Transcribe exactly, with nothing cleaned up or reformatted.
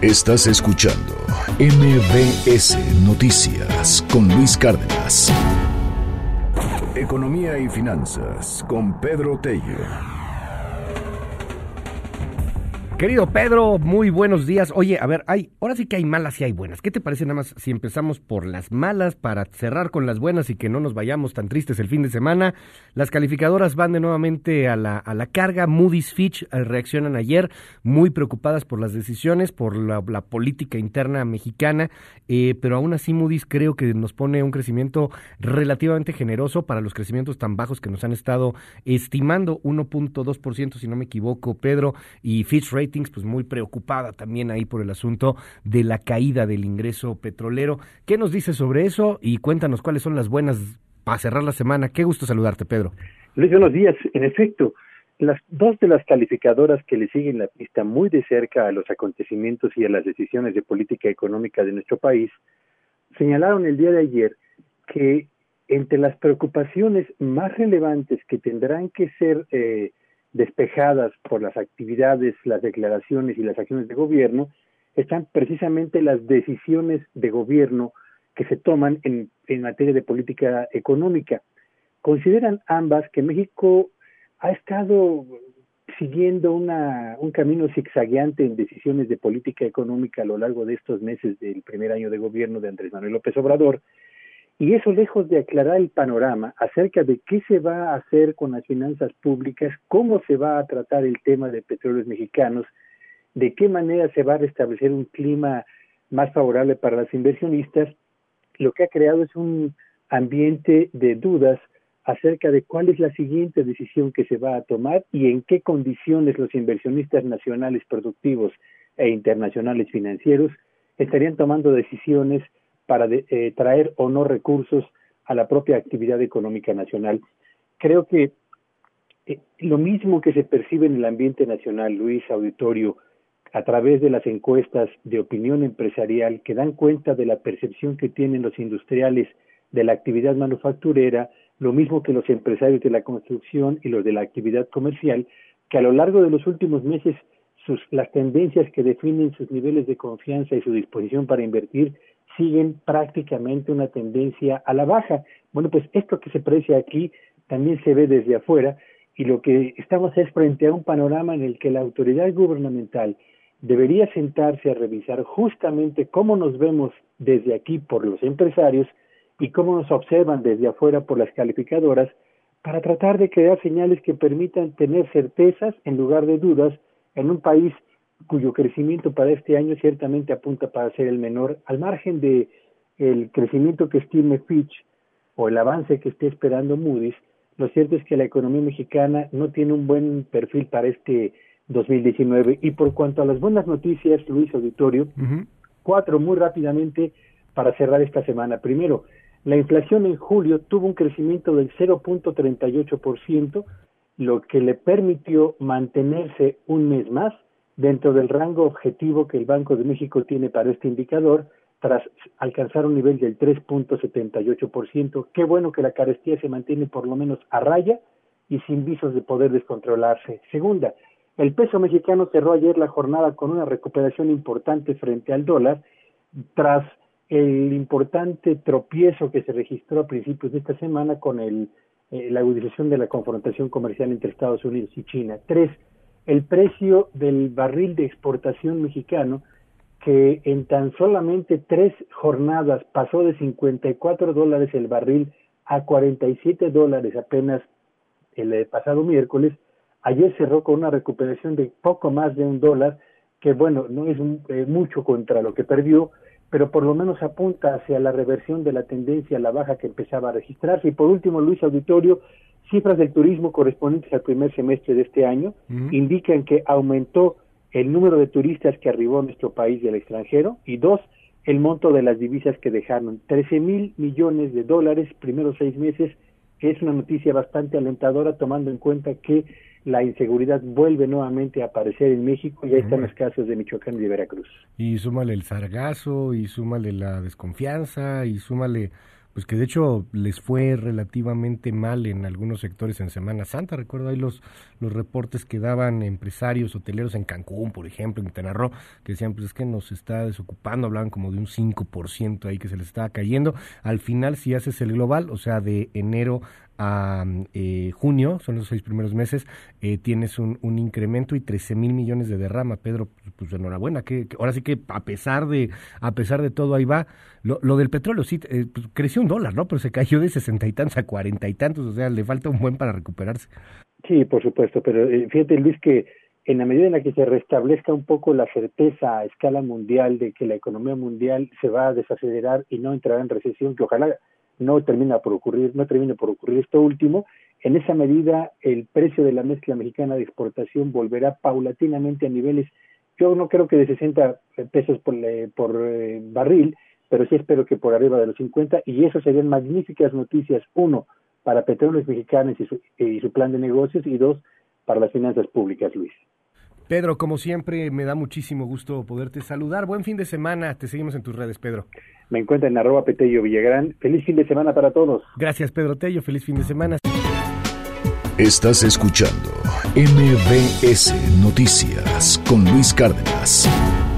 Estás escuchando M B S Noticias con Luis Cárdenas. Economía y finanzas con Pedro Tello. Querido Pedro, muy buenos días. Oye, a ver, hay, ahora sí que hay malas y hay buenas. ¿Qué te parece nada más si empezamos por las malas para cerrar con las buenas y que no nos vayamos tan tristes el fin de semana? Las calificadoras van de nuevamente a la, a la carga. Moody's, Fitch eh, reaccionan ayer muy preocupadas por las decisiones, por la, la política interna mexicana, eh, pero aún así Moody's creo que nos pone un crecimiento relativamente generoso para los crecimientos tan bajos que nos han estado estimando, uno punto dos por ciento si no me equivoco, Pedro, y Fitch Ratings pues muy preocupada también ahí por el asunto de la caída del ingreso petrolero. ¿Qué nos dices sobre eso? Y cuéntanos cuáles son las buenas para cerrar la semana. Qué gusto saludarte, Pedro. Luis, buenos días. En efecto, las dos de las calificadoras que le siguen la pista muy de cerca a los acontecimientos y a las decisiones de política económica de nuestro país señalaron el día de ayer que entre las preocupaciones más relevantes que tendrán que ser eh, despejadas por las actividades, las declaraciones y las acciones de gobierno, están precisamente las decisiones de gobierno que se toman en, en materia de política económica. Consideran ambas que México ha estado siguiendo una, un camino zigzagueante en decisiones de política económica a lo largo de estos meses del primer año de gobierno de Andrés Manuel López Obrador, y eso lejos de aclarar el panorama acerca de qué se va a hacer con las finanzas públicas, cómo se va a tratar el tema de petróleos mexicanos, de qué manera se va a restablecer un clima más favorable para los inversionistas, lo que ha creado es un ambiente de dudas acerca de cuál es la siguiente decisión que se va a tomar y en qué condiciones los inversionistas nacionales productivos e internacionales financieros estarían tomando decisiones para de, eh, traer o no recursos a la propia actividad económica nacional. Creo que eh, lo mismo que se percibe en el ambiente nacional, Luis, auditorio, a través de las encuestas de opinión empresarial que dan cuenta de la percepción que tienen los industriales de la actividad manufacturera, lo mismo que los empresarios de la construcción y los de la actividad comercial, que a lo largo de los últimos meses sus, las tendencias que definen sus niveles de confianza y su disposición para invertir siguen prácticamente una tendencia a la baja. Bueno, pues esto que se aprecia aquí también se ve desde afuera y lo que estamos es frente a un panorama en el que la autoridad gubernamental debería sentarse a revisar justamente cómo nos vemos desde aquí por los empresarios y cómo nos observan desde afuera por las calificadoras para tratar de crear señales que permitan tener certezas en lugar de dudas en un país cuyo crecimiento para este año ciertamente apunta para ser el menor, al margen de el crecimiento que estime Fitch o el avance que esté esperando Moody's. Lo cierto es que la economía mexicana no tiene un buen perfil para este dos mil diecinueve. Y por cuanto a las buenas noticias, Luis, auditorio, uh-huh. cuatro muy rápidamente para cerrar esta semana. Primero, la inflación en julio tuvo un crecimiento del cero punto treinta y ocho por ciento, lo que le permitió mantenerse un mes más dentro del rango objetivo que el Banco de México tiene para este indicador, tras alcanzar un nivel del tres punto setenta y ocho por ciento. Qué bueno que la carestía se mantiene por lo menos a raya y sin visos de poder descontrolarse. Segunda, el peso mexicano cerró ayer la jornada con una recuperación importante frente al dólar, tras el importante tropiezo que se registró a principios de esta semana con el, eh, la agudización de la confrontación comercial entre Estados Unidos y China. Tres, el precio del barril de exportación mexicano, que en tan solamente tres jornadas pasó de cincuenta y cuatro dólares el barril a cuarenta y siete dólares apenas el pasado miércoles. Ayer cerró con una recuperación de poco más de un dólar, que bueno, no es eh, mucho contra lo que perdió, pero por lo menos apunta hacia la reversión de la tendencia a la baja que empezaba a registrarse. Y por último, Luis, auditorio, cifras del turismo correspondientes al primer semestre de este año uh-huh. indican que aumentó el número de turistas que arribó a nuestro país del extranjero, y dos, el monto de las divisas que dejaron, trece mil millones de dólares, primeros seis meses, que es una noticia bastante alentadora tomando en cuenta que la inseguridad vuelve nuevamente a aparecer en México, y ahí están los casos de Michoacán y de Veracruz. Y súmale el sargazo, y súmale la desconfianza, y súmale pues que de hecho les fue relativamente mal en algunos sectores en Semana Santa. Recuerdo ahí los, los reportes que daban empresarios hoteleros en Cancún, por ejemplo, en Quintana Roo, que decían, pues es que nos está desocupando, hablaban como de un cinco por ciento ahí que se les estaba cayendo. Al final, si haces el global, o sea, de enero a eh, junio, son los seis primeros meses, eh, tienes un, un incremento y trece mil millones de derrama, Pedro, pues, pues enhorabuena, que, que ahora sí que a pesar de a pesar de todo ahí va. Lo, lo del petróleo sí, eh, pues, creció un dólar, ¿no? Pero se cayó de sesenta y tantos a cuarenta y tantos, o sea, le falta un buen para recuperarse. Sí, por supuesto, pero eh, fíjate, Luis, que en la medida en la que se restablezca un poco la certeza a escala mundial de que la economía mundial se va a desacelerar y no entrará en recesión, que ojalá no termine por ocurrir, no termine por ocurrir esto último, en esa medida el precio de la mezcla mexicana de exportación volverá paulatinamente a niveles, yo no creo que de sesenta pesos por, eh, por eh, barril, pero sí espero que por arriba de los cincuenta, y eso serían magníficas noticias, uno, para Petróleos Mexicanos y su, y su plan de negocios, y dos, para las finanzas públicas, Luis. Pedro, como siempre, me da muchísimo gusto poderte saludar. Buen fin de semana. Te seguimos en tus redes, Pedro. Me encuentran en arroba Petello Villagrán. Feliz fin de semana para todos. Gracias, Pedro Tello. Feliz fin de semana. Estás escuchando M B S Noticias con Luis Cárdenas.